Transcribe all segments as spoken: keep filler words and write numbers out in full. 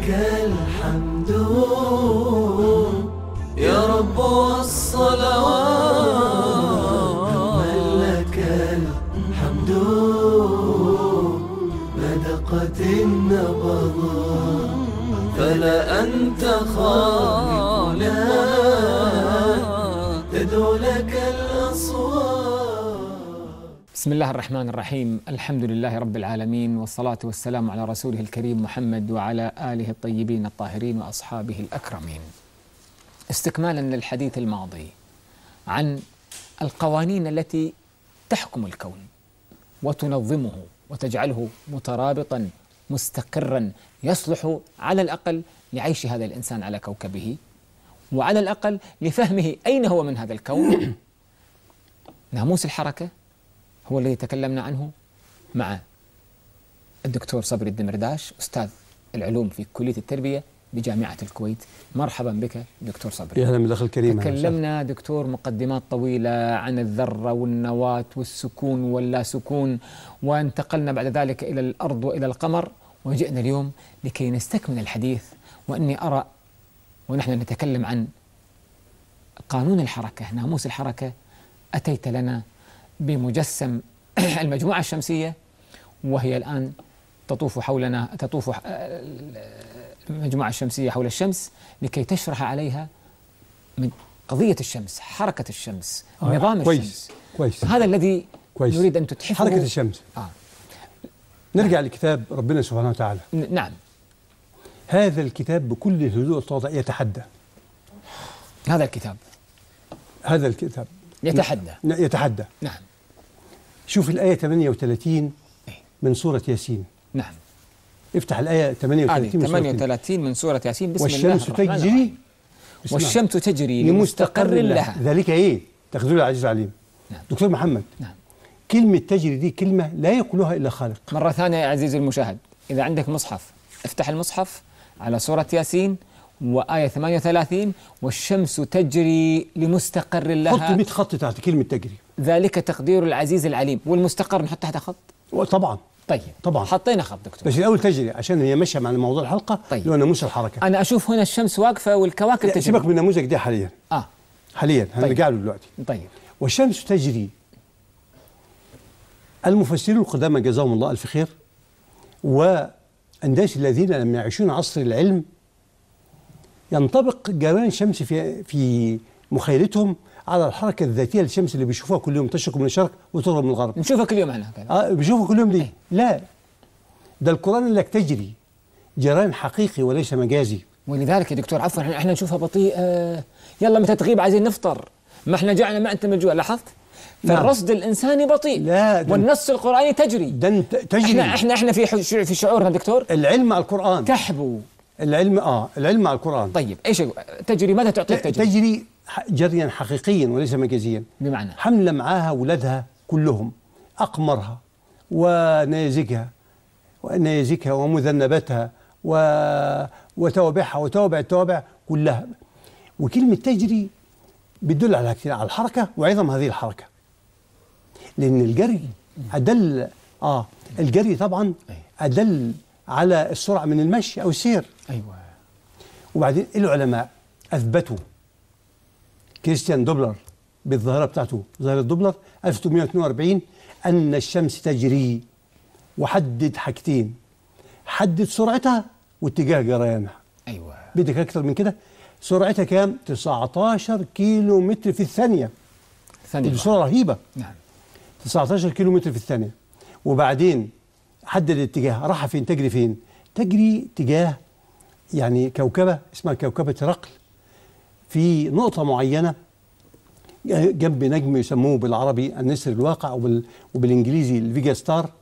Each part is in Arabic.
الحمد يا رب والصلوات، لك الحمد ما دقت النبضات، فلا أنت خالق تدعو لك الأصوات. بسم الله الرحمن الرحيم. الحمد لله رب العالمين، والصلاة والسلام على رسوله الكريم محمد وعلى آله الطيبين الطاهرين وأصحابه الأكرمين. استكمالا للحديث الماضي عن القوانين التي تحكم الكون وتنظمه وتجعله مترابطا مستقرا يصلح على الأقل لعيش هذا الإنسان على كوكبه، وعلى الأقل لفهمه أين هو من هذا الكون. ناموس الحركة هو الذي تكلمنا عنه مع الدكتور صبري الدمرداش، أستاذ العلوم في كلية التربية بجامعة الكويت. مرحبا بك دكتور صبري. يا أهلا بالأخ الكريم. تكلمنا دكتور مقدمات طويلة عن الذرة والنواة والسكون واللا سكون، وانتقلنا بعد ذلك إلى الأرض وإلى القمر، وجئنا اليوم لكي نستكمل الحديث. وأني أرى ونحن نتكلم عن قانون الحركة، ناموس الحركة، أتيت لنا بمجسم المجموعة الشمسية، وهي الآن تطوف حولنا، تطوف المجموعة الشمسية حول الشمس لكي تشرح عليها من قضية الشمس، حركة الشمس، آه نظام كويس الشمس. كويس. هذا الذي كويس. نريد أن تتحفه. حركة الشمس. آه. نرجع نعم. لكتاب ربنا سبحانه وتعالى. نعم. هذا الكتاب بكل الهدوء والتواضع يتحدى. هذا الكتاب هذا الكتاب يتحدى. يتحدى. نعم. شوف الآية ثمانية وثلاثين من سورة ياسين. نعم. افتح الآية ثمانية وثلاثين من سورة ثمانية وثلاثين من سورة ياسين. بسم والشمس الله الرحمن تجري الرحيم. والشمس تجري لمستقر لها. ذلك ايه؟ تقدير العزيز العليم. نعم. دكتور محمد. نعم. كلمة تجري دي كلمة لا يقولها إلا خالق. مرة ثانية يا عزيزي المشاهد، إذا عندك مصحف افتح المصحف على سورة ياسين وآية ثمانية وثلاثين، والشمس تجري لمستقر لها. حط مئة خط تحت كلمة تجري. ذلك تقدير العزيز العليم. والمستقر نحط تحت خط؟ طبعا. طيب طبعا حطينا خط دكتور، بس الأول تجري عشان هي ماشية مع موضوع الحلقة. طيب. اللي هو ناموس الحركة. أنا أشوف هنا الشمس واقفة والكواكب تجري. سيبك من النموذج ده حاليا. آه حاليا هنرجع له دلوقتي. طيب. والشمس تجري. المفسرين القدامى جزاهم الله ألف خير، والناس الذين لم يعيشون عصر العلم ينطبق جريان الشمس في في مخيلتهم على الحركة الذاتية للشمس اللي بيشوفوها كل يوم، تشرق من الشرق وتغرب من الغرب. نشوفها كل يوم احنا. اه بيشوفها كل يوم ليه؟ لا، ده القرآن اللي لك تجري جريان حقيقي وليس مجازي. ولذلك يا دكتور عفوا احنا نشوفها بطيئة، يلا متى تغيب عايزين نفطر، ما احنا جعنا ما انت من الجوع. لاحظت؟ فالرصد الانساني بطيء. لا، والنص القرآني تجري. ده انت تجري. احنا احنا احنا في في شعورنا دكتور العلم مع القرآن كحبوا. العلم اه العلم مع القرآن. طيب ايش تجري؟ ماذا تعطيك تجري؟ تجري جريا حقيقيا وليس مجازيا. بمعنى حمل معاها اولادها كلهم، اقمرها ونيازكها ونيازكها ومذنبتها و... وتوابعها وتوابع التوابع كلها. وكلمة تجري بتدل على على الحركة وعظم هذه الحركة، لأن الجري أدل آه الجري طبعا أدل على السرعة من المشي أو السير. أيوة. وبعدين العلماء أثبتوا، كريستيان دوبلر بالظاهرة بتاعته ظاهرة دوبلر ألف وثمانمائة واثنين وأربعين، أن الشمس تجري، وحدد حاجتين، حدد سرعتها واتجاه جريانها. أيوة. بدك أكثر من كده؟ سرعتها كام؟ تسعة عشر كيلو متر في الثانية. ثانية بسرعة رهيبة. نعم. تسعة عشر كيلو متر في الثانية. وبعدين حدد الاتجاه، راح فين؟ تجري فين؟ تجري تجاه يعني كوكبة اسمها كوكبة هرقل، في نقطة معينة جنب نجم يسموه بالعربي النسر الواقع، وبال... وبالإنجليزي الفيجا ستار.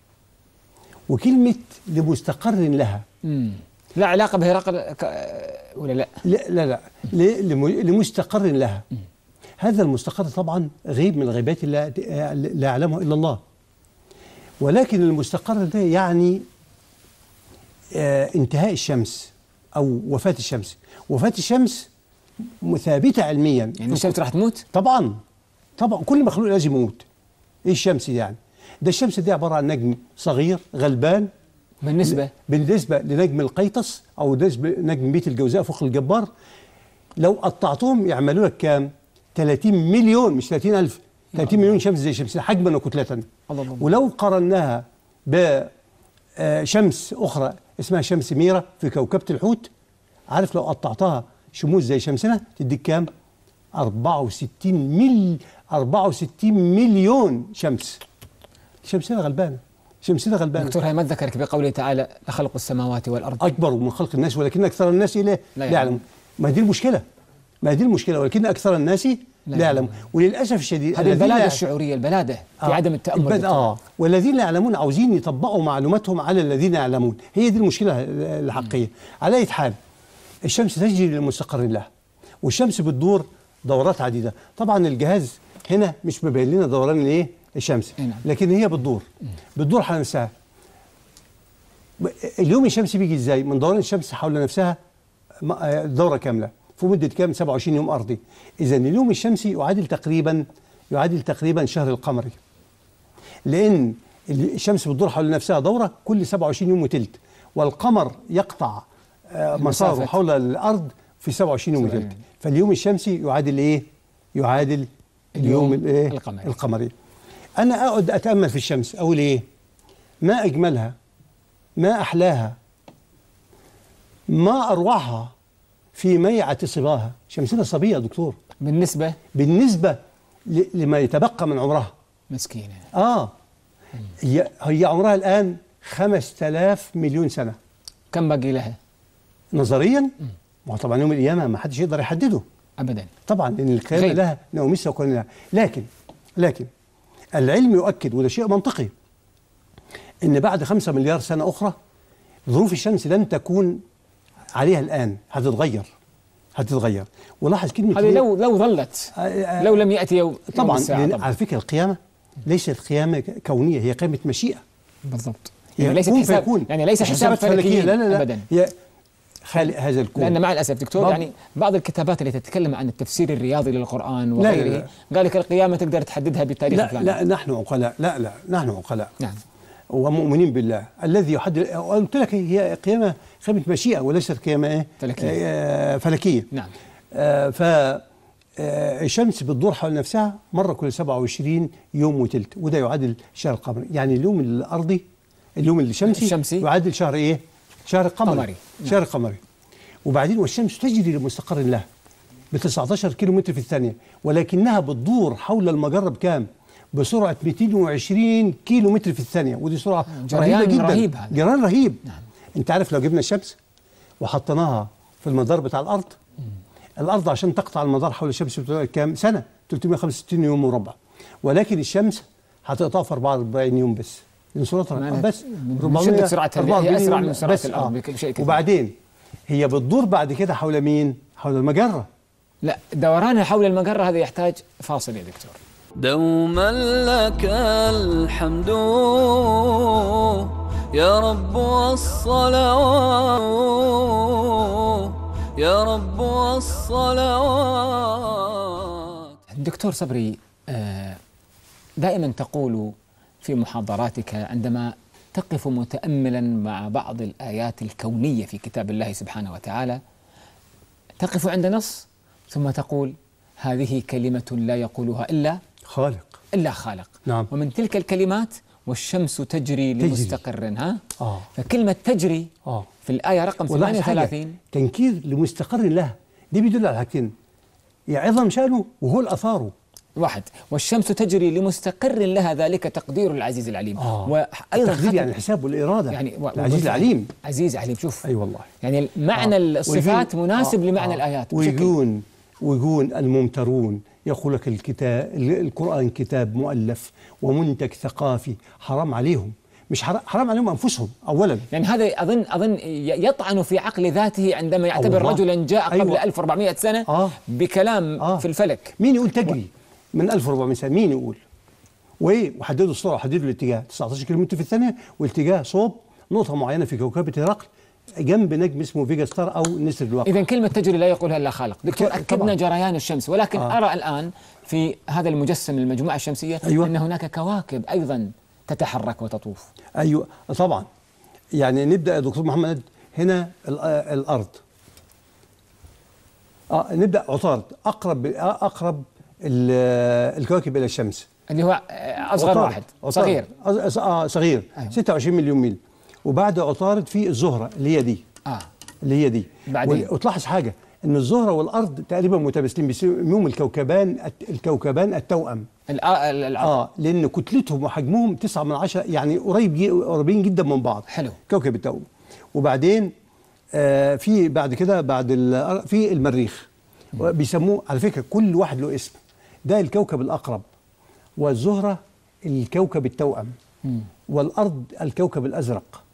وكلمة لمستقر لها. امم لا علاقة بهرقل ك... ولا لا؟ لا لا, لا. ل... لم... لمستقر لها. مم. هذا المستقر طبعا غيب من الغيبات لا لا يعلمه إلا الله، ولكن المستقر ده يعني آه انتهاء الشمس أو وفاة الشمس. وفاة الشمس ثابتة علميا. يعني الشمس راح تموت؟ طبعا طبعا كل مخلوق لازم يموت. ايه الشمس دي يعني؟ ده الشمس دي عبارة عن نجم صغير غلبان بالنسبة بالنسبة لنجم القيطس أو نجم بيت الجوزاء فوق الجبار، لو قطعتهم يعملوا لك كام؟ ثلاثين مليون، مش ثلاثين ألف، ثلاثين مليون شمس زي شمسنا حجما وكتلة. الله. ولو قارناها بشمس أخرى اسمها شمس ميرا في كوكبة الحوت، عارف لو قطعتها شموس زي شمسنا تديك كام؟ أربعة وستين مل أربعة وستين مليون شمس. شمسنا غلبانة، شمسنا غلبانة. دكتور، هي ما ذكرك بقوله تعالى لخلق السماوات والأرض أكبر من خلق الناس ولكن أكثر الناس لا يعلم. ما دي المشكلة، ما دي المشكلة، ولكن أكثر الناس لا يعلم. وللأسف الشديد هذه البلادة الشعورية، البلادة في آه عدم التأمل. آه والذين لا يعلمون عاوزين يطبقوا معلوماتهم على الذين يعلمون، هي دي المشكلة الحقيقية. على أي حال، الشمس تجري لمستقر لها، والشمس بتدور دورات عديدة. طبعا الجهاز هنا مش مبين لنا دوران الايه؟ الشمس، لكن هي بتدور بتدور حول نفسها. اليوم الشمس بيجي ازاي؟ من دوران الشمس حول نفسها دورة كاملة في مدة كام؟ سبعة وعشرين يوم أرضي. إذا اليوم الشمسي يعادل تقريبا يعادل تقريبا شهر القمري، لأن الشمس بتدور حول نفسها دورة كل سبعة وعشرين يوم وتلت، والقمر يقطع مساره حول الأرض في سبعة وعشرين يوم وتلت. فاليوم الشمسي يعادل إيه؟ يعادل اليوم الإيه؟ القمري. القمري. أنا أقعد أتأمل في الشمس أقول إيه؟ ما أجملها، ما أحلاها، ما أروعها في ميعة صباها. شمسنا صبية يا دكتور، بالنسبة بالنسبة لما يتبقى من عمرها. مسكينة. آه هي هي عمرها الآن خمسة آلاف مليون سنة. كم باقي لها؟ نظريا ما هو طبعا يوم القيامة ما حدش يقدر يحدده أبدا طبعا، لأن القيامة لها نوميسها وكون لها. لكن لكن العلم يؤكد، وده شيء منطقي، إن بعد خمسة مليار سنة أخرى ظروف الشمس لن تكون عليها الآن، هتتغير هتتغير. ولاحظ كلمة هذه لو لو ظلت لو لم يأتي يوم طبعا, يوم طبعاً. على فكرة القيامة ليست قيامة كونية، هي قيامة مشيئة. بالضبط، يعني ليست حساب، يعني ليس حساب فلكي. لا لا لا أبدا، هي خالق هذا الكون. لأن مع الأسف دكتور يعني بعض الكتابات اللي تتكلم عن التفسير الرياضي للقرآن وغيره قال لك القيامة تقدر تحددها بالتاريخ لا الفلاني. لا نحن عقلاء، لا لا نحن عقلاء نعم ومؤمنين بالله الذي يحدد. قلت لك هي قيامة قيامة مشيئة وليست قيامة ايه؟ فلكية. آه فلكية. نعم. آه ف الشمس بتدور حول نفسها مرة كل سبعة وعشرين يوم وتلت، وده يعادل شهر القمري. يعني اليوم الأرضي اليوم الشمسي, الشمسي يعادل شهر ايه؟ شهر القمري. قمري. شهر نعم. القمري. وبعدين والشمس تجري لمستقر لها ب تسعة عشر كيلو متر في الثانية، ولكنها بتدور حول المجرة بكام؟ بسرعة مئتين وعشرين كيلو متر في الثانية، ودي سرعة رهيبة جدا. رهيب هذا. جريان رهيب. نعم. انت عارف لو جبنا الشمس وحطيناها في المدار بتاع الأرض، مم. الأرض عشان تقطع المدار حول الشمس بتقعد كام سنة؟ ثلاثمئة وخمسة وستين يوم وربع، ولكن الشمس هتقطعها في أربعة وأربعين يوم بس، من سرعتها بس شدة سرعتها هي أسرع من سرعة الأرض بكل شيء كثير. وبعدين هي بتدور بعد كده حول مين؟ حول المجرة. لا، دورانها حول المجرة هذا يحتاج فاصل يا دكتور. دوما لك الحمد يا رب والصلوات يا رب والصلوات. دكتور صبري، دائما تقول في محاضراتك عندما تقف متأملا مع بعض الآيات الكونية في كتاب الله سبحانه وتعالى، تقف عند نص ثم تقول هذه كلمة لا يقولها إلا خالق إلا خالق. نعم. ومن تلك الكلمات والشمس تجري, تجري. لمستقر. ها آه. فكلمة تجري آه. في الآية رقم ثمانية وثلاثين تنكير لمستقر لها، دي بيدل على حاجتين: يعظم شأنه وهو الأثاره. واحد، والشمس تجري لمستقر لها ذلك تقدير العزيز العليم. آه. وأيضا تقدير يعني الحساب والإرادة، يعني و... العزيز العليم. عزيز عليم. شوف أي أيوة والله، يعني معنى آه. الصفات مناسب آه. لمعنى آه. الآيات. ويقول ويقول الممترون يقول لك الكتاب القرآن كتاب مؤلف ومنتج ثقافي، حرام عليهم، مش حرام, حرام عليهم أنفسهم أولا. يعني هذا أظن أظن يطعن في عقل ذاته عندما يعتبر رجلا جاء قبل أيوة. ألف وأربعمئة سنة آه. بكلام آه. في الفلك. مين يقول تجري و... من ألف وأربعمئة سنة؟ مين يقول؟ وإيه؟ وحددوا السرعة وحددوا الاتجاه تسعة عشر كيلو متر في الثانية، والاتجاه صوب نقطة معينة في كوكبة هرقل جنب نجم اسمه فيجا ستار أو نسر الواقع. إذا كلمة تجري لا يقولها إلا خالق. دكتور، أكدنا طبعا. جريان الشمس، ولكن آه. أرى الآن في هذا المجسم المجموعة الشمسية أيوة. أن هناك كواكب أيضا تتحرك وتطوف. أيوة طبعا. يعني نبدا يا دكتور محمد هنا الارض. اه نبدا عطارد، اقرب اقرب الكواكب الى الشمس، اللي هو اصغر عطارد. واحد عطارد. صغير. اه صغير. أيوة. ستة وعشرين مليون ميل. وبعد عطارد في الزهره اللي هي دي. اه اللي هي دي. بعدين وتلاحظ حاجه ان الزهره والارض تقريبا متماثلين، بيسموهم الكوكبان الكوكبان التوأم. اه لان كتلتهم وحجمهم تسعة من عشرة، يعني قريب قريبين جدا من بعض. حلو. كوكب التوأم. وبعدين آه في بعد كده بعد في المريخ بيسموه، على فكره كل واحد له اسم. ده الكوكب الاقرب، والزهره الكوكب التوأم، م. والارض الكوكب الازرق،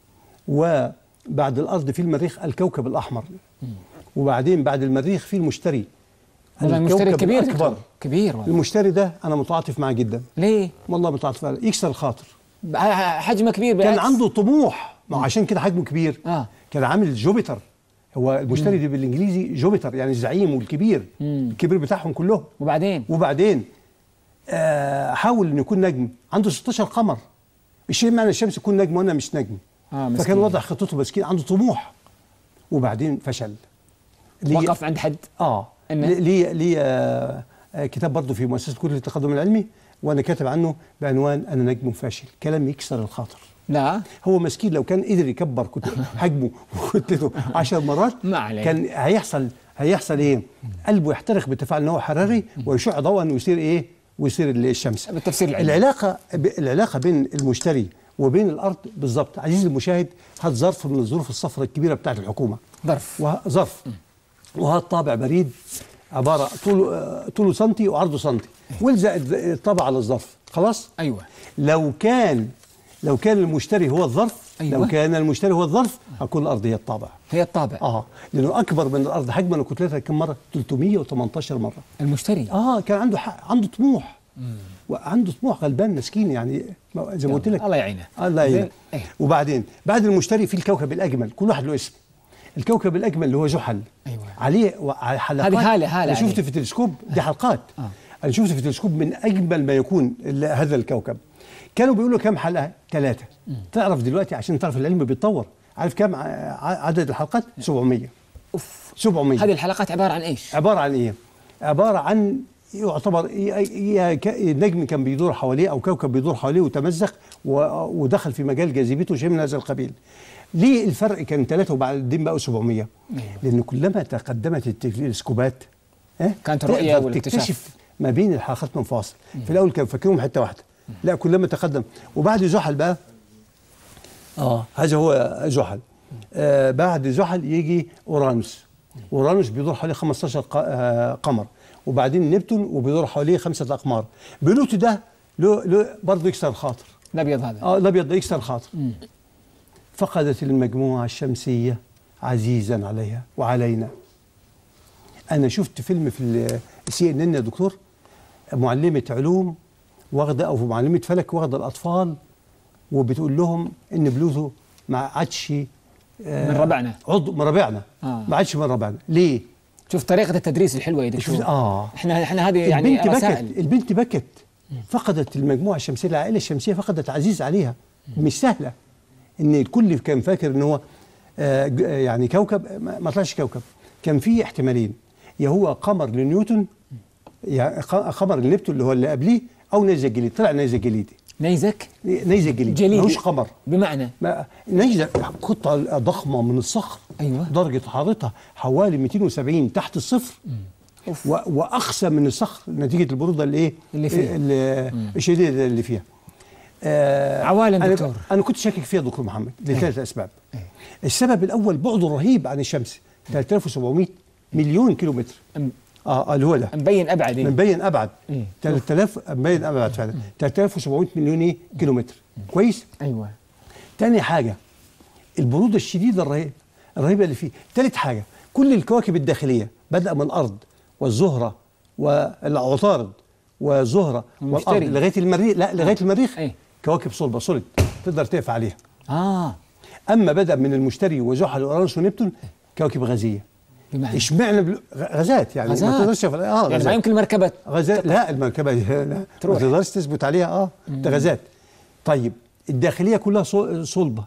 وبعد الارض في المريخ الكوكب الاحمر، م. وبعدين بعد المريخ في المشتري. المشتري كبير كبير كبير والله. المشتري ده انا متعاطف معاه جدا. ليه؟ والله متعاطف معاه، يكسر الخاطر. حجمه كبير بالعكس. كان عنده طموح، ما عشان كده حجمه كبير. آه. كان عامل جوبيتر. هو المشتري دي بالانجليزي جوبيتر، يعني الزعيم والكبير. مم. الكبير بتاعهم كلهم. وبعدين وبعدين آه حاول انه يكون نجم، عنده ستاشر قمر. الشيء معنى الشمس يكون نجم وانا مش نجم. آه فكان وضع خطته مسكين، عنده طموح. وبعدين فشل. وقف عند حد. اه ليه ليه آه كتاب برضه في مؤسسه كليه التقدم العلمي، وانا كاتب عنه بعنوان انا نجم فاشل. كلام يكسر الخاطر. لا هو مسكين لو كان قدر يكبر حجمه وكتلته عشر مرات كان هيحصل هيحصل ايه؟ قلبه يحترق بتفاعل نووي حراري ويشع ضوءا ويصير ايه؟ ويصير الشمس. بالتفسير العلمي. العلاقه العلاقه بين المشتري وبين الارض بالظبط. عزيزي المشاهد، هات ظرف من الظروف الصفراء الكبيره بتاعت الحكومه. ظرف ظرف وهات طابع بريد عباره طوله طوله سنتي وعرضه سنتي، والزق الطابع على الظرف. خلاص؟ ايوه. لو كان لو كان المشتري هو الظرف، أيوة. لو كان المشتري هو الظرف هتكون الارض هي الطابع. هي الطابع. اه لانه اكبر من الارض حجما وكتلتها كم مره؟ ثلاثمية وتمنتاشر مره. المشتري اه كان عنده حق. عنده طموح. مم. وعنده طموح، غلبان مسكين يعني زي ما قلت لك. الله يعينه. الله يعينه. ايه؟ وبعدين بعد المشتري في الكوكب الاجمل، كل واحد له اسم. الكوكب الاجمل اللي هو زحل. ايوه. عليه حلقات. هذه هاله هاله. انا شفت في تلسكوب دي حلقات. آه. انا شفت في تلسكوب من اجمل ما يكون هذا الكوكب. كانوا بيقولوا كم حلقه؟ ثلاثه. تعرف دلوقتي عشان تعرف العلم بيتطور، عارف كم عدد الحلقات؟ سبعمية. اوف سبعمية. هذه الحلقات عباره عن ايش؟ عباره عن ايه؟ عباره عن يعتبر نجم كان بيدور حواليه او كوكب بيدور حواليه وتمزق ودخل في مجال جاذبيته شيء من هذا القبيل. ليه الفرق كان ثلاثه وبعدين بقوا سبعمية؟ لان كلما تقدمت التلسكوبات كانت الرؤيه والاكتشاف تكتشف ما بين الحلقات منفصل. في الاول كانوا فاكرهم حته واحده، لا كلما تقدم. وبعد زحل بقى اه هذا هو زحل. آه بعد زحل يجي اورانوس. اورانوس بيدور حواليه خمستاشر قمر، وبعدين نبتون وبيدور حواليه خمسه اقمار. بلوتو ده له له برضه يكسر الخاطر. الابيض هذا اه الابيض ده يكسر الخاطر. فقدت المجموعه الشمسيه عزيزا عليها وعلينا. انا شفت فيلم في السي ان ان يا دكتور، معلمه علوم واخده او معلمه فلك واخده الاطفال وبتقول لهم ان بلوتو ما عادش آه من ربعنا، عضو من ربعنا. آه. ما عادش من ربعنا. ليه؟ شوف طريقه التدريس الحلوه يا دكتور. اه احنا احنا هذه يعني البنت رسائل. بكت. البنت بكت. فقدت المجموعه الشمسيه، العائله الشمسيه فقدت عزيز عليها. مش سهله ان الكل كان فاكر ان هو آه يعني كوكب، ما طلعش كوكب. كان في احتمالين، يا هو قمر لنيوتن يا قمر لنبتون اللي هو اللي قبليه، او نيزك جليدي. طلع نيزك جليدي. نيزك نيزك جليدي ملوش قمر. بمعنى نيزك قطعه ضخمه من الصخر. ايوه. درجه حرارتها حوالي مئتين وسبعين تحت الصفر. و... واقسى من الصخر نتيجه البروده اللي ايه اللي فيها الشديده اللي فيها. آه عوالم أنا دكتور. انا كنت شاكك فيها دكتور محمد لثلاث أيه. اسباب. أيه. السبب الاول بعده رهيب عن الشمس، ثلاثة آلاف وسبعمية مليون كيلومتر. اه اللي هو ده مبين ابعد. إيه؟ مبين ابعد. إيه؟ ثلاثة آلاف مبين ابعد فعلا. ثلاثة آلاف وسبعمية مليون ايه كيلومتر. كويس؟ ايوه. تاني حاجه البروده الشديده الرهيبه الرهيبه اللي فيه. ثالث حاجه كل الكواكب الداخليه بدأ من الارض والزهره والعطارد والزهره والارض لغايه المريخ. لا لغايه المريخ أيه؟ كواكب صلبه صلد تقدر تقف عليها. اه اما بدأ من المشتري وزحل واورانوس ونبتون كواكب غازيه. بمعنى اشمعنى بل... غازات يعني غازات. ما تقدرش اه غازات. يعني ما يمكن المركبه غازات. لا المركبه لا ما تقدرش تثبت عليها. اه ده غازات. طيب الداخليه كلها صلبه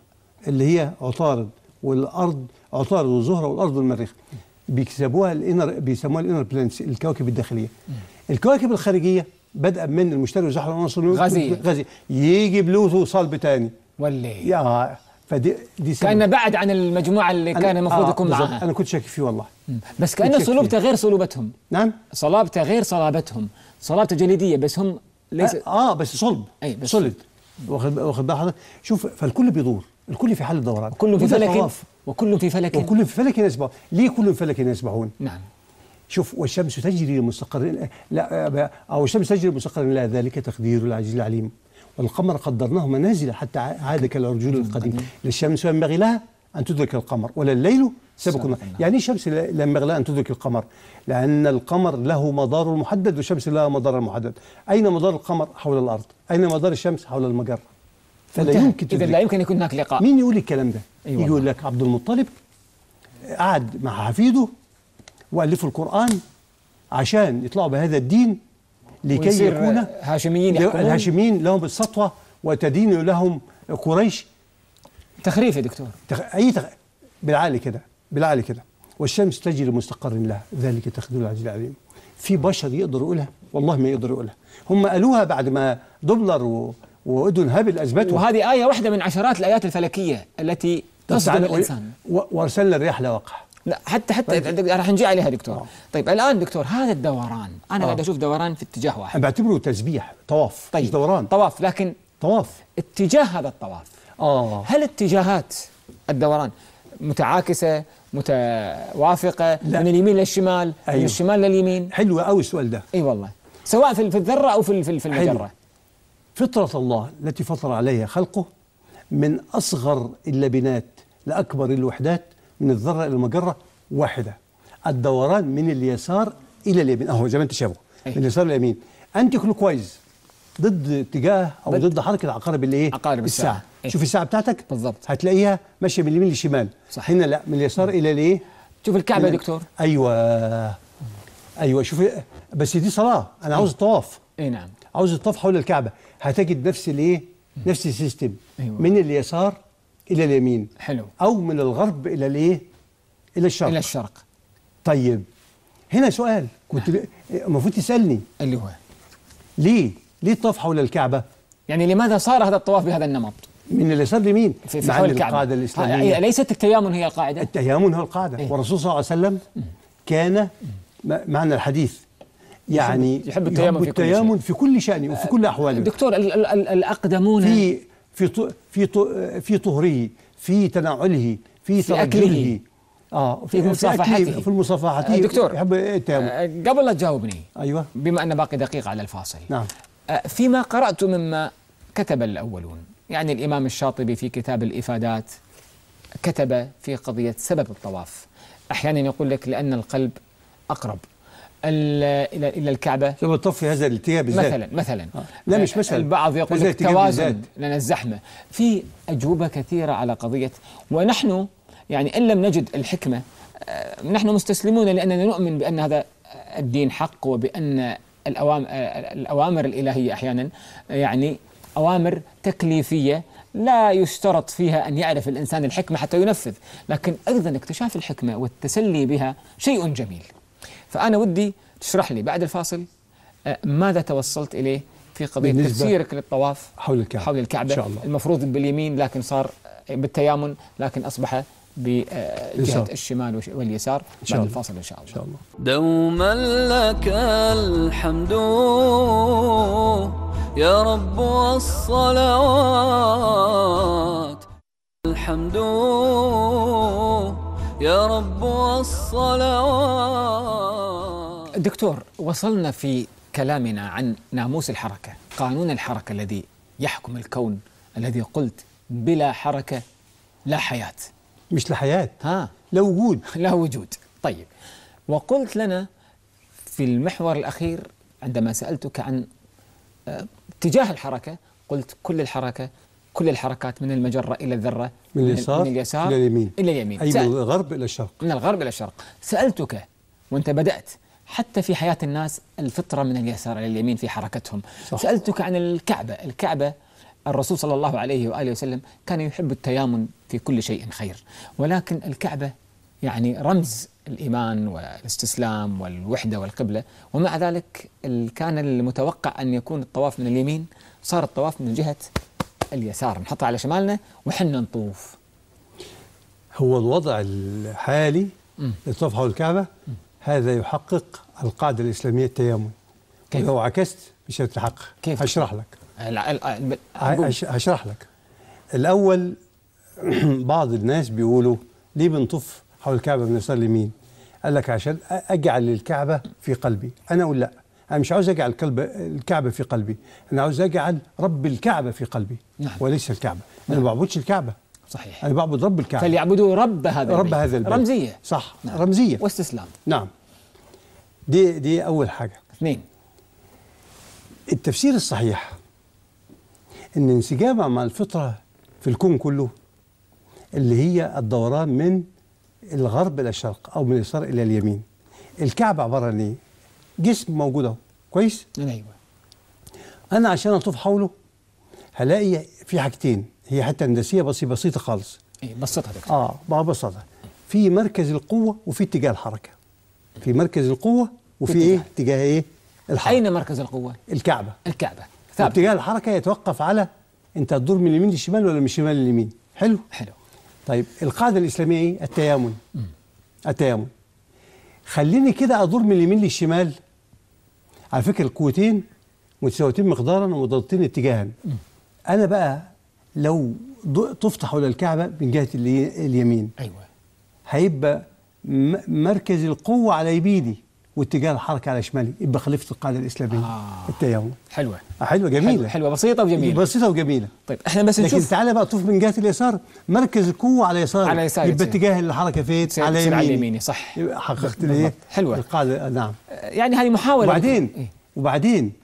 اللي هي عطارد والارض، عطارد والزهره والارض والمريخ، بيكسبوها الانر، بيسموها الانر بلانتس، الكواكب الداخليه. الكواكب الخارجيه بدءا من المشتري وزحل وعنصر غازيه غازي يجي بلوتو صلب تاني ولي يا فدي دي كأنه بعد عن المجموعه اللي كان المفروض آه يكون معاها. انا كنت شاكك فيه والله. بس كأنه صلوبته غير صلوبتهم. نعم صلابته غير صلابتهم، صلابته جليديه بس هم ليس اه, آه بس صلب. اي بس صلد. واخد واخد بال حضرتك؟ شوف، فالكل بيدور، الكل في حال الدوران، وكل في فلك وكل في فلك وكل في فلك يسبحون. ليه كل في فلك يسبحون؟ نعم. شوف، والشمس تجري لمستقر، لا او الشمس تجري لمستقر لا، ذلك تقدير العزيز العليم. والقمر قدرناه منازل حتى عاد كالعرجون القديم. للشمس ينبغي لها ان تدرك القمر ولا الليل سابق النهار. يعني الشمس لا ينبغي لها ان تدرك القمر، لان القمر له مدار محدد والشمس لها مدار محدد. اين مدار القمر؟ حول الارض. اين مدار الشمس؟ حول المجره. فلا يمكن اذا لا يمكن يكون هناك لقاء. مين يقول الكلام ده؟ أيوة. يجي يقول لك عبد المطلب قعد مع حفيده والفوا القران عشان يطلعوا بهذا الدين لكي يكون هاشميين يحكمون. الهاشميين لهم السطوه وتدين لهم قريش. تخريف يا دكتور. تخ... اي تخ... بالعقل كده، بالعقل كده. والشمس تجري لمستقر لها، ذلك تقدير العزيز العليم. في بشر يقدروا يقولها؟ والله ما يقدروا يقولها. هم قالوها بعد ما دوبلر و... وإدون هابل اثبتوا. وهذه ايه واحده من عشرات الايات الفلكيه التي تصدم الانسان. و... وارسلنا الرياح لوقع. لا حتى حتى راح نجي عليها دكتور. أوه. طيب الان دكتور، هذا الدوران انا قاعد اشوف دوران في اتجاه واحد. انا بعتبره تسبيح، طواف. طيب. مش دوران، طواف. لكن طواف اتجاه هذا الطواف اه هل اتجاهات الدوران متعاكسه متوافقه لا. من اليمين للشمال؟ أيوه. من الشمال لليمين؟ حلو قوي السؤال ده. اي والله، سواء في الذره او في في المجره. فطره الله التي فطر عليها خلقه، من اصغر اللبنات لاكبر الوحدات، من الذره الى المجره واحده. الدوران من اليسار الى اليمين، اهو زي ما انت شايفه، من اليسار الى اليمين. انتي كلوكوايز ضد اتجاه او ضد حركه عقارب الايه؟ عقارب الساعه. الساعه. إيه؟ شوف الساعه بتاعتك بالضبط، هتلاقيها ماشيه من اليمين للشمال. صح. هنا لا، من اليسار الى الايه؟ شوف الكعبه يا دكتور. ايوه ايوه شوف، بس دي صلاه، انا عاوز الطواف. اي نعم، عاوز الطواف حول الكعبه. هتجد نفس الايه؟ نفس السيستم. أيوة. من اليسار الى اليمين. حلو. او من الغرب الى الايه؟ الى الشرق. الى الشرق. طيب هنا سؤال كنت المفروض تسالني، اللي هو ليه؟ ليه الطواف حول الكعبه؟ يعني لماذا صار هذا الطواف بهذا النمط؟ من اليسار لمين؟ في, في حول الكعبه. القاعده الاسلاميه. ليست التيامن هي القاعده؟ التيامن هو القاعده. إيه؟ والرسول صلى الله عليه وسلم كان معنى الحديث يعني يحب التيامن, يحب التيامن في كل شأنه وفي كل أحواله. دكتور، ال ال ال الأقدمون في في في في طهره، في تناوله، في ترجله، اه في مصافحته، في المصافحه. دكتور يحب التيامن. قبل لا تجاوبني، ايوه، بما أن باقي دقيقة على الفاصل. نعم. فيما قرأت مما كتب الأولون، يعني الإمام الشاطبي في كتاب الإفادات كتب في قضية سبب الطواف. أحيانا يقول لك لأن القلب أقرب إلى إلى الكعبة، سبب الطواف في هذا الاتجاه بالذات. مثلا مثلا آه. لا مش مثلا، البعض يقول لك توازن لأن الزحمة. في أجوبة كثيرة على قضية، ونحن يعني إن لم نجد الحكمة نحن مستسلمون، لأننا نؤمن بأن هذا الدين حق، وبأن الأوامر, الأوامر الإلهية أحيانا يعني أوامر تكليفية لا يشترط فيها أن يعرف الإنسان الحكمة حتى ينفذ، لكن أيضا اكتشاف الحكمة والتسلي بها شيء جميل. فأنا ودي تشرح لي بعد الفاصل ماذا توصلت إليه في قضية تفسيرك للطواف حول الكعبة, حول الكعبة. إن شاء الله. المفروض باليمين لكن صار بالتيامن، لكن أصبح بجهة الشمال واليسار. بعد الفاصل إن شاء الله. إن شاء الله. دوما لك الحمد يا رب والصلوات، الحمد يا رب والصلوات. دكتور، وصلنا في كلامنا عن ناموس الحركة، قانون الحركة الذي يحكم الكون، الذي قلت بلا حركة لا حياة. مش لحياة، ها، لا وجود. لا وجود. طيب، وقلت لنا في المحور الأخير عندما سألتك عن اتجاه الحركة، قلت كل الحركة كل الحركات من المجرة إلى الذرة، من اليسار, من اليسار إلى اليمين، إلى اليمين. أي من الغرب إلى الشرق. من الغرب إلى الشرق. سألتك وأنت بدأت حتى في حياة الناس الفطرة من اليسار إلى اليمين في حركتهم. صح. سألتك عن الكعبة، الكعبة الرسول صلى الله عليه وآله وسلم كان يحب التيامن في كل شيء خير، ولكن الكعبة يعني رمز الإيمان والاستسلام والوحدة والقبلة، ومع ذلك كان المتوقع أن يكون الطواف من اليمين، صار الطواف من جهة اليسار، نحطها على شمالنا وحنا نطوف. هو الوضع الحالي للطواف حول الكعبة هذا يحقق القاعدة الإسلامية التيامن. كيف؟ لو عكست مش هتتحقق. كيف؟ هشرح لك. أقول. هشرح لك. الأول بعض الناس بيقولوا ليه بنطوف حول الكعبة من يسار اليمين؟ قال لك عشان أجعل الكعبة في قلبي. أنا أقول لا، أنا مش عاوز أجعل الكعبة في قلبي، أنا عاوز أجعل رب الكعبة في قلبي. نعم. وليس الكعبة. أنا ما بعبدش الكعبة. صحيح. أنا بعبد رب الكعبة. فليعبدوا رب هذا رب البيت. هذا البيت. رمزية. صح. نعم. رمزية واستسلام. نعم. دي دي أول حاجة. اثنين، التفسير الصحيح إن انسجامها مع الفطرة في الكون كله اللي هي الدوران من الغرب إلى الشرق أو من اليسار إلى اليمين. الكعبة عبارة عن إيه؟ جسم موجود أهو، كويس؟ أيوة. أنا عشان أطوف حوله هلاقي في حاجتين، هي حتى هندسية بسيطة بسيطة خالص. إيه بسطها دكتور. آه بقى بسطها. في مركز القوة وفي اتجاه الحركة. في مركز القوة وفي إيه؟ اتجاه إيه؟ الحركة. أين مركز القوة؟ الكعبة. الكعبة. ثابت. اتجاه الحركة يتوقف على أنت تدور من اليمين للشمال ولا من الشمال لليمين. حلو؟ حلو. طيب القاعدة الإسلامية إيه؟ التيامن. م. التيامن. خليني كده أدور من اليمين للشمال. على فكرة القوتين متساويتين مقدارا ومضادتين اتجاها. م. أنا بقى لو طفت حول الكعبة من جهة اليمين، أيوة، هيبقى مركز القوة على يميني واتجاه الحركة على شمالي، يبقى خليفة القاعدة الإسلامية. آه. التيامن. حلوة. حلوة جميلة. حلوة, حلوة بسيطة وجميلة. بسيطة وجميلة. طيب احنا بس نشوف. لكن تعالى بقى طوف من جهة اليسار، مركز القوة على يسار، على يسار يبقى اتجاه الحركة فين؟ على يميني. على يميني. صح. حققت ليه؟ حلوة القاعدة. نعم. يعني هذه محاولة. وبعدين إيه؟ وبعدين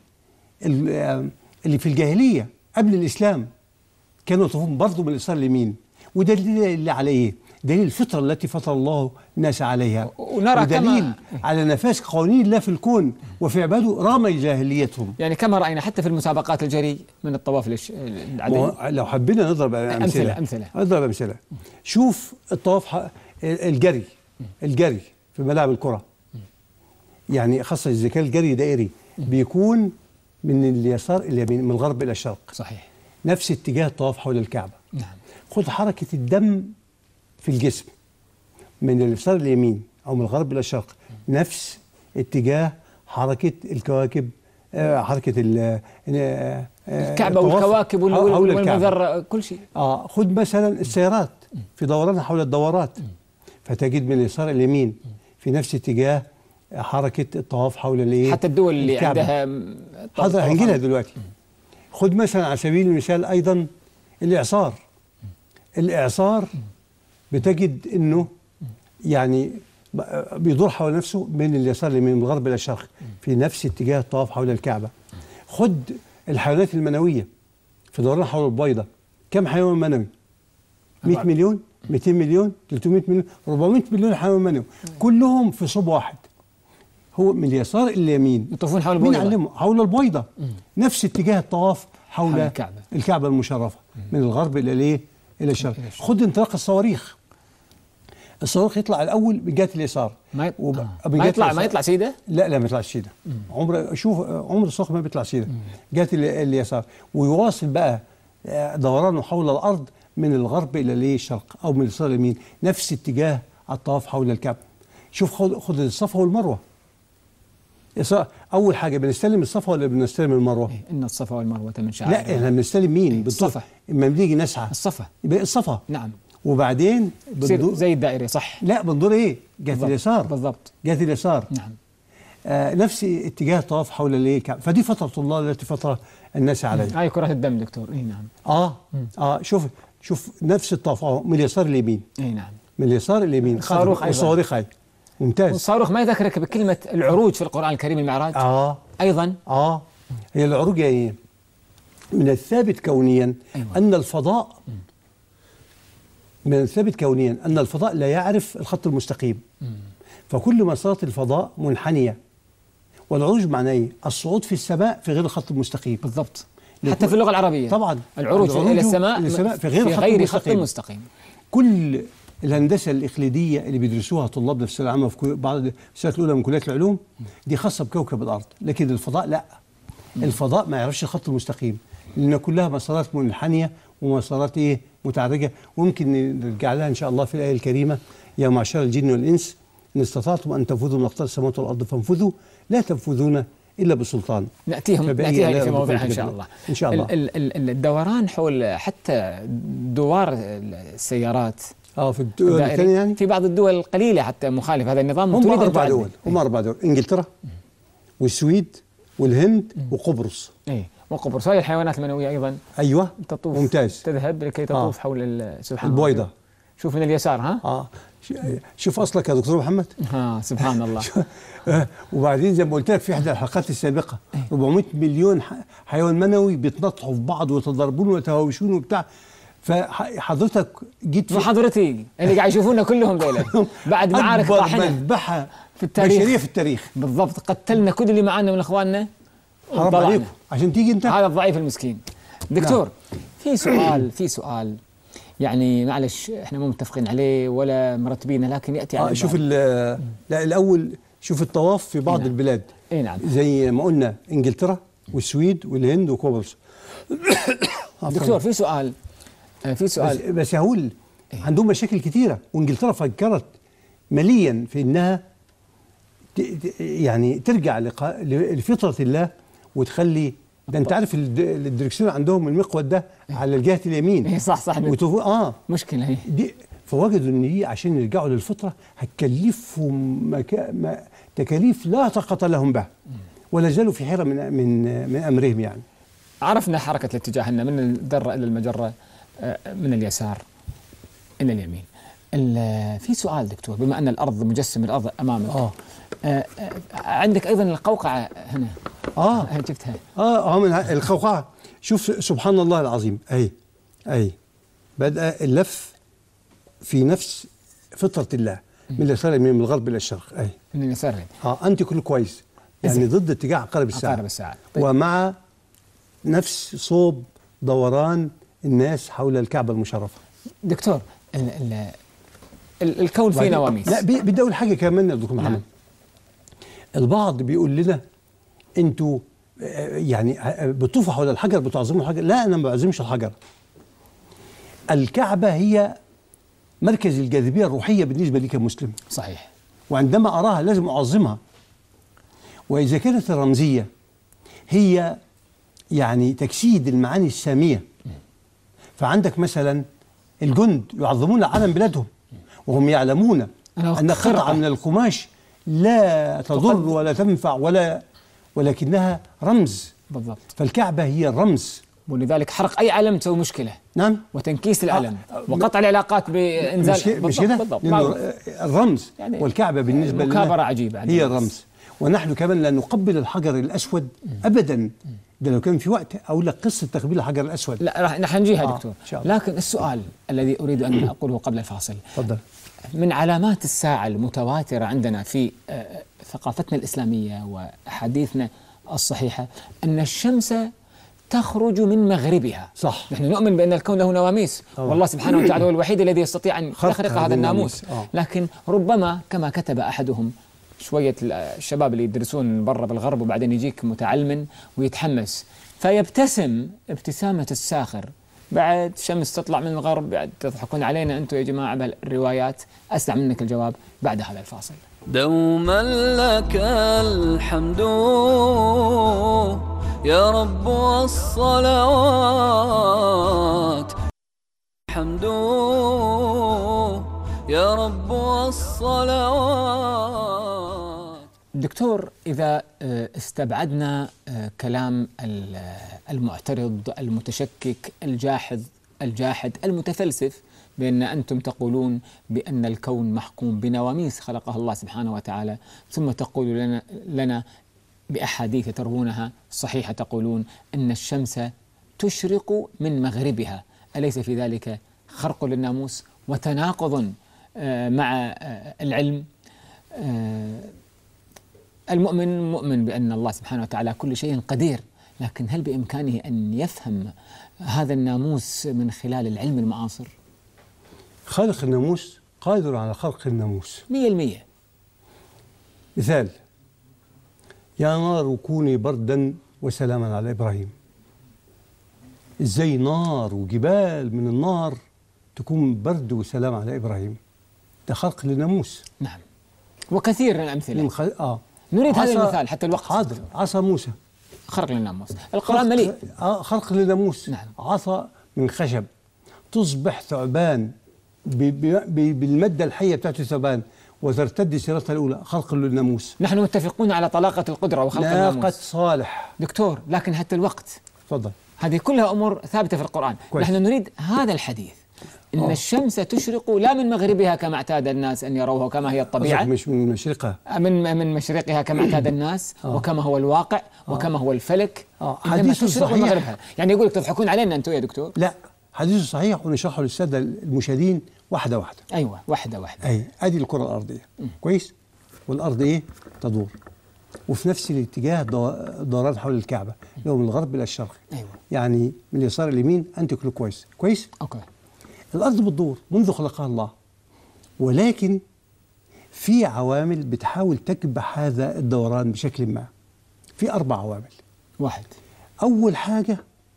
اللي في الجاهلية قبل الإسلام كانوا يطوفون برضه من اليسار اليمين، وده اللي على إيه؟ دليل الفطرة التي فطر الله الناس عليها، ونرى ودليل كما على نفاذ قوانين الله في الكون وفي عباده رغم جاهليتهم. يعني كما رأينا حتى في المسابقات الجري من الطواف العادي. لو حبينا نضرب أمثلة أمثلة أمثلة نضرب أمثلة. شوف الطواف الجري الجري في ملاعب الكرة، يعني خاصة إذا كان الجري دائري بيكون من اليسار إلى اليمين، من الغرب إلى الشرق. صحيح. نفس اتجاه الطواف حول الكعبة. نعم. خذ حركة الدم في الجسم من اليسار اليمين أو من الغرب إلى الشرق، نفس اتجاه حركة الكواكب، آه حركة ال آه الكعبة والكواكب والمذرة كل شيء. آه خذ مثلا السيارات في دورانها حول الدورات، فتجد من اليسار اليمين في نفس اتجاه حركة الطواف حول الايه؟ حتى الدول اللي الكعبة. عندها حاضر هنجيلها دلوقتي. خذ مثلا على سبيل المثال أيضا الإعصار. الإعصار بتجد انه يعني بيدور حول نفسه من اليسار من الغرب الى الشرق في نفس اتجاه الطواف حول الكعبه. خد الحيوانات المنويه في دوران حول البيضه، كم حيوان منوي؟ مئة مليون، مئتين مليون، ثلاثمئة مليون، أربعمئة مليون حيوان منوي، كلهم في صوب واحد. هو من اليسار الى اليمين يطوفون حول البيضه. مين علمهم؟ حول البيضه. نفس اتجاه الطواف حول, حول الكعبه الكعبه المشرفه من الغرب الى الايه؟ الى الشرق. خد انطلاق الصواريخ. الصاروخ يطلع الاول من جهه اليسار. ما, ي... وب... آه. ما يطلع ما يطلع سيده؟ لا لا ما يطلعش سيده. عمر شوف عمر الصاروخ ما بيطلع سيده. جهه اليسار، ويواصل بقى دورانه حول الارض من الغرب الى الشرق او من اليسار اليمين، نفس اتجاه الطواف حول الكعبه. شوف خد خد الصفا والمروه. اول حاجه بنستلم الصفا ولا بنستلم المروه؟ ان الصفا والمروه من شعائر لا احنا بنستلم مين؟ الصفا. لما بنيجي نسعى الصفا يبقى الصفا. نعم. وبعدين بندور زي الدائره. صح. لا بندور ايه؟ جهه اليسار. بالضبط. جهه اليسار. نعم. آه نفس اتجاه الطواف حول الايه؟ فدي فطره الله التي فطر الناس عليها. هاي كرة الدم دكتور. اي نعم. اه مم. اه شوف شوف نفس الطواف اهو من اليسار اليمين. اي نعم. من اليسار اليمين. الصاروخ ايضا. الصواريخ هاي ممتاز. والصاروخ ما يذكرك بكلمه العروج في القران الكريم المعراج؟ اه ايضا. اه هي العروج ايه؟ من الثابت كونيا أيوة. ان الفضاء م. من الثابت كونيا ان الفضاء لا يعرف الخط المستقيم. م. فكل ما صارت الفضاء منحنيه. والعروج معناه ايه؟ الصعود في السماء في غير الخط المستقيم. بالضبط. حتى في اللغة العربية طبعا العروج إلى السماء, إلى السماء في غير, في خط, غير مستقيم. خط مستقيم. كل الهندسة الإقليدية اللي بيدرسوها طلابنا في الثانوية العامة في بعض السنوات الأولى من كليات العلوم دي خاصة بكوكب الأرض، لكن الفضاء لا. الفضاء ما يعرفش الخط المستقيم، لأن كلها مسارات منحنية ومسارات إيه متعرجة، ويمكن نرجع لها إن شاء الله في الآية الكريمة: يا معشر الجن والإنس إن استطعتم أن تنفذوا من أقطار السماوات والأرض فانفذوا لا تنفذون إلا بسلطان. نأتيهم نأتيها في موضوعها إن شاء الله. إن شاء الله. ال ال الدوران حول حتى دوار السيارات اه في الدول الثانية يعني في بعض الدول القليلة حتى مخالف هذا النظام. هم أربع دول، هم أربع دول: إنجلترا والسويد والهند وقبرص. إيه وقبرص. هاي الحيوانات المنوية أيضا أيوة تطوف ممتاز، تذهب لكي تطوف آه. حول سبحان الله البويضة. شوف من اليسار ها اه شوف أصلك يا دكتور محمد. ها سبحان الله. وبعدين زي ما قلت لك في إحدى الحلقات السابقة أربعمائة مليون حيوان منوي بيتنطحوا في بعض ويتضاربون ويتهاوشون وبتاع. فحضرتك جيت في حضرتي اللي قاعد يشوفونا كلهم دول بعد معارك طاحنة أكبر مذبحة في التاريخ بشرية في التاريخ. بالضبط، قتلنا كل اللي معانا من اخواننا. حرام عليكم عشان تيجي انت هذا الضعيف المسكين. دكتور لا. في سؤال في سؤال يعني معلش احنا مو متفقين عليه ولا مرتبينه، لكن ياتي على آه شوف لا الاول شوف الطواف في بعض نعم. البلاد اي نعم زي ما قلنا انجلترا والسويد والهند وقبرص. دكتور في سؤال في سؤال بس, بس هقول إيه؟ عندهم مشاكل كثيره، وانجلترا فكرت مليا في انها يعني ترجع لفطره الله وتخلي ده. انت عارف الدركسيون عندهم المقود ده على الجهه اليمين. ايه صح صح وتفو... اه مشكله هي دي. فوجدوا ان هي عشان يرجعوا للفطره هتكلفهم مكا... ما... تكاليف لا طاقه لهم بها، ولا زالوا في حيره من من من امرهم. يعني عرفنا حركه الاتجاه ان من الذره الى المجره، من اليسار الى اليمين. في سؤال دكتور، بما ان الارض مجسم الارض امامك اه, آه عندك ايضا القوقعه هنا. اه جبتها اه اه من القوقعه. شوف سبحان الله العظيم، اهي اهي بدأ اللف في نفس فطره الله، من اليسار من الغرب الى الشرق. اهي من اليسار اه انت كل كويس يعني ضد اتجاه عقارب الساعه. عقارب الساعه طيب. ومع نفس صوب دوران الناس حول الكعبه المشرفه. دكتور ال ال ال الكون فيه نواميس. لا بدي اقول حاجه كمان يا دكتور محمد. نعم. البعض بيقول لنا انتوا يعني بتطوفوا حول الحجر بتعظموا الحجر. لا انا ما بعظمش الحجر. الكعبه هي مركز الجاذبيه الروحيه بالنسبه لي كمسلم. صحيح. وعندما اراها لازم اعظمها. واذا كانت الرمزيه هي يعني تجسيد المعاني الساميه، فعندك مثلا الجند يعظمون علم بلادهم وهم يعلمون أن قطعة من القماش لا تضر ولا تنفع ولا ولكنها رمز. بالضبط. فالكعبة هي الرمز، ولذلك حرق أي علم تسوي مشكلة. نعم. وتنكيس العلم آه وقطع العلاقات بإنزال. مش كده؟ الرمز يعني والكعبة بالنسبة لنا مكابرة عجيبة هي الرمز. ونحن كمان لا نقبل الحجر الأسود أبدا. ده لو كان في وقت أقول لك قصة تقبيل الحجر الأسود. لا راح نحنجيها آه دكتور. لكن السؤال الذي أريد أن أقوله قبل الفاصل. تفضل. من علامات الساعة المتواترة عندنا في ثقافتنا الإسلامية وأحاديثنا الصحيحة أن الشمس تخرج من مغربها. صح. نحن نؤمن بأن الكون له نواميس، أوه. والله سبحانه وتعالى هو الوحيد الذي يستطيع أن يخرق هذا الناموس. أوه. لكن ربما كما كتب أحدهم، شوية الشباب اللي يدرسون برا بالغرب وبعدين يجيك متعلم ويتحمس فيبتسم ابتسامة الساخر، بعد شمس تطلع من الغرب، بعد تضحكون علينا أنتم يا جماعة بالروايات. أسمع منك الجواب بعد هذا الفاصل. دوما لك الحمد يا رب والصلوات، الحمد يا رب والصلوات. دكتور، إذا استبعدنا كلام المعترض المتشكك الجاحظ الجاحد المتفلسف بأن أنتم تقولون بأن الكون محكوم بنواميس خلقها الله سبحانه وتعالى، ثم تقولوا لنا, لنا بأحاديث تروونها صحيحة تقولون أن الشمس تشرق من مغربها، أليس في ذلك خرق للناموس وتناقض مع العلم؟ المؤمن مؤمن بأن الله سبحانه وتعالى كل شيء قدير، لكن هل بإمكانه أن يفهم هذا الناموس من خلال العلم المعاصر؟ خالق الناموس قادر على خلق الناموس مية المية. مثال: يا نار كوني بردا وسلاما على إبراهيم. إزاي نار وجبال من النار تكون برد وسلام على إبراهيم؟ ده خلق للناموس. نعم، وكثير من الأمثلة. خ... آه. نريد هذا عصا... المثال حتى الوقت. حاضر. عصا موسى خرق للناموس. القرآن مليء. آه خلق للناموس. نعم. عصا من خشب تصبح ثعبان ب... ب... ب... بالمادة الحية بتاعت الثعبان وترتد سيرتها الأولى، خلق للناموس. نحن متفقون على طلاقة القدرة وخلق الناموس. ناقة صالح. دكتور، لكن حتى الوقت. تفضل. هذه كلها أمور ثابتة في القرآن. كويس. نحن نريد هذا الحديث إن أوه. الشمس تشرق لا من مغربها كما اعتاد الناس أن يروها كما هي الطبيعة، مش من مشرقها، من من مشرقها كما اعتاد الناس أوه. وكما هو الواقع وكما هو الفلك. حديث تشرق من صحيح. مغربها. يعني يقول لك تضحكون علينا أنتم يا دكتور؟ لا، حديث صحيح ونشرحه للسادة المشاهدين واحدة واحدة. أيوة، واحدة واحدة. أي أدي الكرة الأرضية. م. كويس. والأرض إيه؟ تدور وفي نفس الاتجاه دوران حول الكعبة، اللي هو من الغرب إلى الشرق. أيوة. يعني من اليسار اليمين أنت كله كويس كويس. أوكي. الأرض بتدور منذ خلقها الله، ولكن في عوامل بتحاول تكبح هذا الدوران بشكل ما. في أربع عوامل. واحد. أول حاجة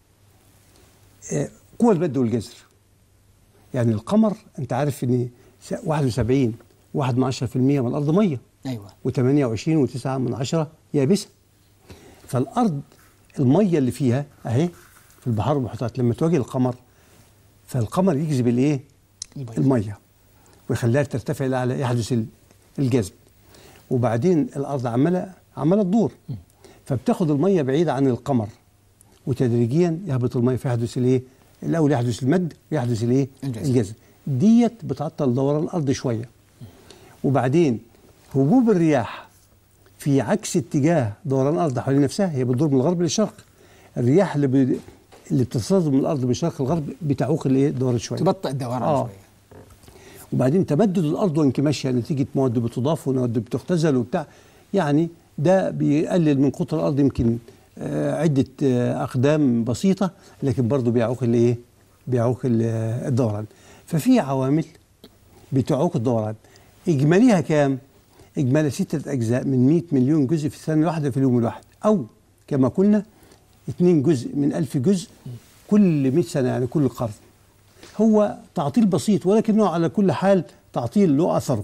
قوة المد والجزر. يعني القمر أنت عارف إن واحد وسبعين واحد من عشرة في المية من الأرض مية. أيوة. وثمانية وعشرين وتسعة من عشرة يابسة. فالأرض المية اللي فيها أهي في البحار والمحيطات لما تواجه القمر، فالقمر يجذب الإيه؟ المية ويخليها ترتفع إلى أعلى، يحدث الجذب. وبعدين الأرض عمالة عمالة تدور، فبتاخد المية بعيدة عن القمر، وتدريجيا يهبط المية فيحدث الإيه؟ الأول يحدث المد ويحدث الإيه؟ الجذب. ديت بتعطل دوران الأرض شوية. وبعدين هبوب الرياح في عكس اتجاه دوران الأرض حوالين نفسها، هي بتدور من الغرب للشرق. الرياح اللي ب... اللي بتصادم من الأرض من الشرق للغرب بتعوق الايه؟ الدوران شوية، تبطئ الدوران آه. شوية. وبعدين تمدد الأرض وانكماشها نتيجة مواد بتضاف ومواد بتختزل وبتاع، يعني ده بيقلل من قطر الأرض يمكن آه عدة آه أقدام بسيطة، لكن برضه بيعوق الايه؟ بيعوق الدوران. ففي عوامل بتعوق الدوران. إجماليها كام؟ إجمالي ستة أجزاء من مئة مليون جزء في الثانية الواحدة في اليوم الواحد، أو كما قلنا اثنين جزء من ألف جزء كل مئة سنة، يعني كل قرن. هو تعطيل بسيط ولكنه على كل حال تعطيل له أثره.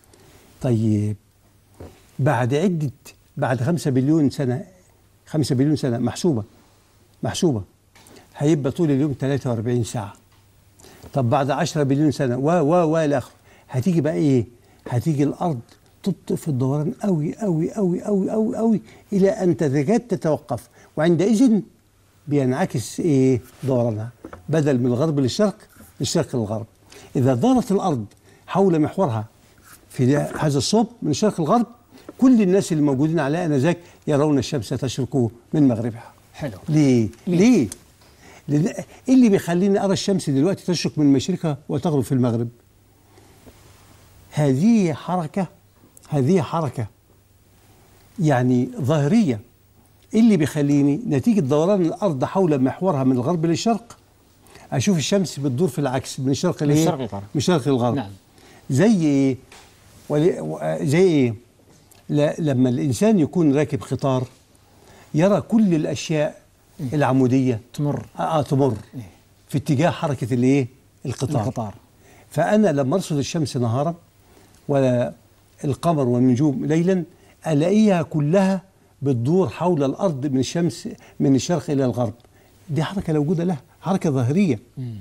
طيب بعد عدة بعد خمسة بليون سنة خمسة بليون سنة محسوبة محسوبة هيبقى طول اليوم ثلاثة وأربعين ساعة. طب بعد عشرة بليون سنة و و و إلى آخره هتيجي بقى إيه؟ هتيجي الأرض تبطئ في الدوران قوي قوي قوي قوي قوي قوي إلى أن تكاد تتوقف، وعندئذ بينعكس إيه؟ دورانها بدل من الغرب للشرق للشرق للغرب. إذا دارت الأرض حول محورها في هذا الصوب من الشرق للغرب، كل الناس اللي موجودين على آنذاك يرون الشمس تشرق من مغربها. حلو. ليه؟ ليه؟ ليه؟ إيه اللي بيخليني أرى الشمس دلوقتي تشرق من مشرقها وتغرب في المغرب؟ هذه حركة هذه حركة يعني ظاهرية. إيه اللي بيخليني نتيجة دوران الأرض حول محورها من الغرب للشرق أشوف الشمس بتدور في العكس من الشرق للغرب. من الشرق للغرب. نعم. زي إيه؟ زي إيه؟ لما الإنسان يكون راكب قطار يرى كل الأشياء العمودية تمر آه تمر في اتجاه حركة الإيه؟ القطار. القطار. فأنا لما أرصد الشمس نهارا والقمر والنجوم ليلا ألاقيها كلها بتدور حول الأرض من الشمس من الشرق إلى الغرب. دي حركة لا وجود لها، حركة ظاهرية.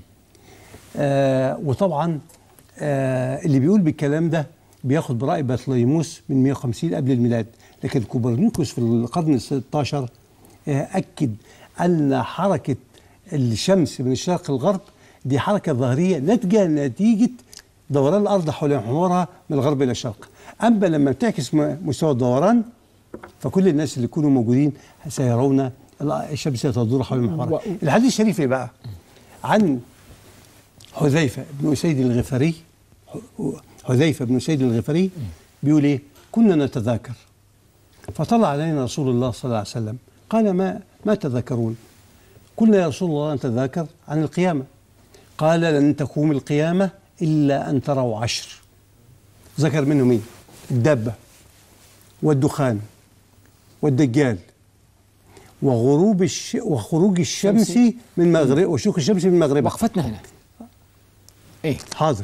آه وطبعا آه اللي بيقول بالكلام ده بياخد برأي بطليموس من مئة وخمسين قبل الميلاد، لكن كوبرنيكوس في القرن الستة عشر آه أكد أن حركة الشمس من الشرق للغرب دي حركة ظاهرية ناتجة نتيجة دوران الأرض حول محورها من الغرب إلى الشرق. أما لما تعكس مستوى الدوران فكل الناس اللي يكونوا موجودين سيرون الشمس تدور حول محورها. الحديث الشريف إيه بقى؟ عن حذيفة بن أسيد الغفاري. حذيفة بن أسيد الغفاري بيقول إيه؟ كنا نتذاكر فطلع علينا رسول الله صلى الله عليه وسلم قال ما ما تذكرون؟ قلنا يا رسول الله نتذاكر عن القيامة. قال لن تقوم القيامة إلا أن تروا عشر. ذكر منهم مين؟ الدابة والدخان والدجال وغروب الش... وخروج الشمس من مغرب وشروق الشمس من مغربها. وقفتنا هنا. ايه حاضر.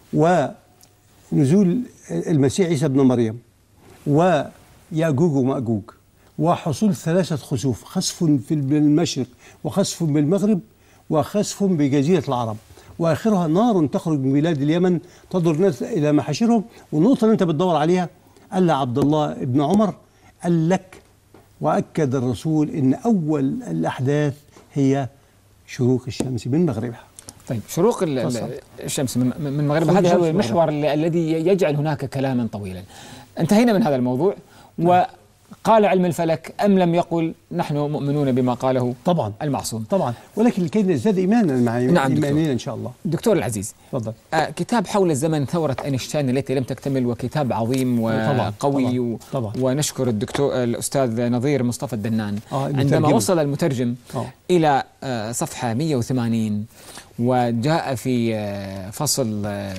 ونزول المسيح عيسى ابن مريم ويأجوج ومأجوج وحصول ثلاثة خسوف، خسف في المشرق وخسف بالمغرب وخسف بجزيرة العرب، وآخرها نار تخرج من بلاد اليمن تضر الناس إلى محاشرهم. والنقطة اللي أنت بتدور عليها قال عبد الله بن عمر قال لك وأكد الرسول إن أول الأحداث هي شروق الشمس من مغربها. طيب شروق الشمس من مغربها هذا هو المحور الذي يجعل هناك كلاما طويلا. انتهينا من هذا الموضوع. وقال علم الفلك أم لم يقل نحن مؤمنون بما قاله طبعا المعصوم طبعا، ولكن لكي نزداد إيمانا مع نعم إيماننا إن شاء الله. دكتور العزيز تفضل. آه كتاب حول الزمن ثورة أينشتاين التي لم تكتمل، وكتاب عظيم وقوي و... طبعا. ونشكر الدكتور الأستاذ نظير مصطفى الدنان آه عندما وصل المترجم آه. إلى آه صفحة مئة وثمانين وجاء في آه فصل آه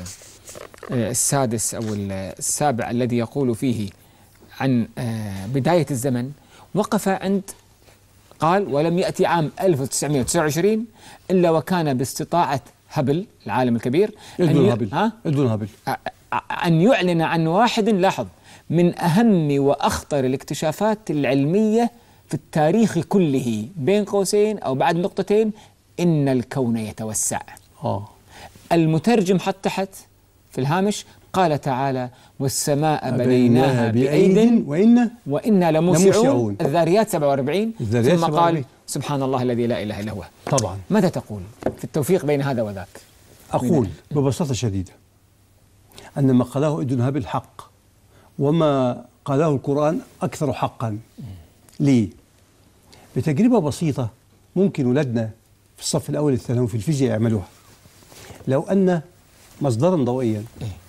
السادس أو السابع الذي يقول فيه عن آه بداية الزمن، وقف عند قال ولم يأتي عام ألف وتسعمئة وتسعة وعشرين إلا وكان باستطاعة هابل العالم الكبير أن, هابل. ها؟ هابل. أن يعلن عن واحد لاحظ من أهم وأخطر الاكتشافات العلمية في التاريخ كله بين قوسين أو بعد نقطتين إن الكون يتوسع. آه. المترجم حط تحت في الهامش قال تعالى والسماء بنيناها بأيد وإنا وإنا لموسعون. الذاريات سبعة وأربعين. الذاريات ثم سبعة وأربعين. قال سبحان الله الذي لا إله إلا هو. طبعا. ماذا تقول في التوفيق بين هذا وذاك؟ أقول ببساطة شديدة أن ما قاله ابن هابل حق، وما قاله القرآن أكثر حقا. ليه؟ بتجربة بسيطة ممكن ولادنا في الصف الأول الثانوي في الفيزياء يعملوها. لو أن مصدرا ضوئيا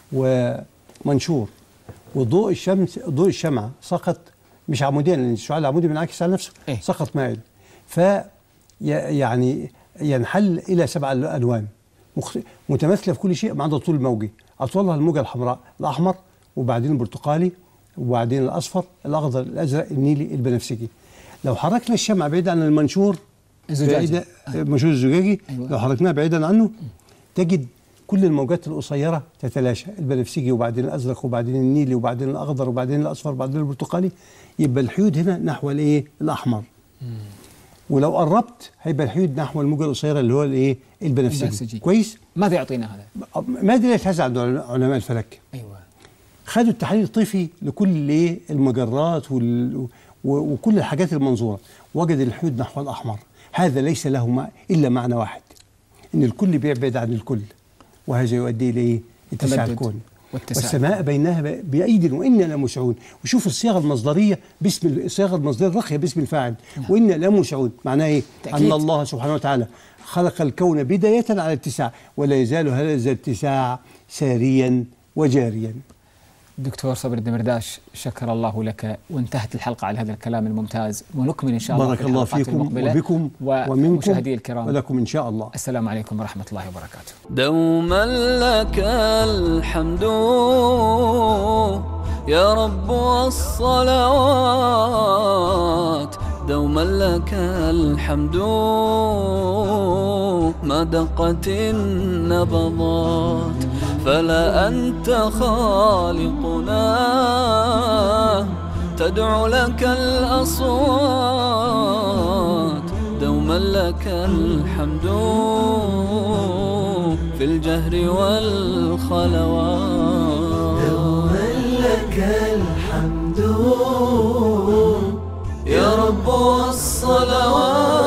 ومنشور وضوء الشمس ضوء الشمعة سقط مش عموديا لأن الشعاع العمودي بينعكس على نفسه، سقط مائل، ف يعني ينحل إلى سبع ألوان متماثلة في كل شيء ما عدا الطول الموجي. أطولها الموجة الحمراء الأحمر وبعدين البرتقالي وبعدين الأصفر الأخضر الأزرق النيلي البنفسجي. لو حركنا الشمعة بعيد عن المنشور الزجاجي المنشور الزجاجي أيوة. لو حركناه بعيدا عنه تجد كل الموجات القصيرة تتلاشى، البنفسجي وبعدين الأزرق وبعدين النيلي وبعدين الأخضر وبعدين الأصفر وبعدين البرتقالي. يبقى الحيود هنا نحو الإيه؟ الأحمر. مم. ولو قربت هيبقى الحيود نحو الموجة القصيرة اللي هو الإيه؟ البنفسجي. كويس؟ ماذا يعطينا هذا؟ ماذا يتهز عند علماء الفلك؟ أيوة. خدوا التحليل الطيفي لكل إيه؟ المجرات وال... وكل الحاجات المنظورة، وجد الحيود نحو الأحمر. هذا ليس له ما إلا معنى واحد، إن الكل بيبعد عن الكل، وهذا يؤدي إلى اتساع الكون. والسماء بينها بأيد وإنا لموسعون. وشوف الصياغة المصدرية باسم الصياغة المصدرية الرقية باسم الفاعل. نعم. وإنا لموسعون معناه إيه؟ تأكيد. أن الله سبحانه وتعالى خلق الكون بداية على اتساع، ولا يزال هذا الاتساع ساريا وجاريا. دكتور صبري الدمرداش شكر الله لك، وانتهت الحلقة على هذا الكلام الممتاز، ونكمل إن شاء الله بارك الله فيكم وبكم ومشاهدي الكرام ولكم إن شاء الله. السلام عليكم ورحمة الله وبركاته. دوما لك الحمد يا رب والصلوات، دوما لك الحمد ما دقت النبضات، فلا أنت خالقنا تدعو لك الأصوات، دوما لك الحمد في الجهر والخلوات، دوما لك الحمد يا رب والصلوات.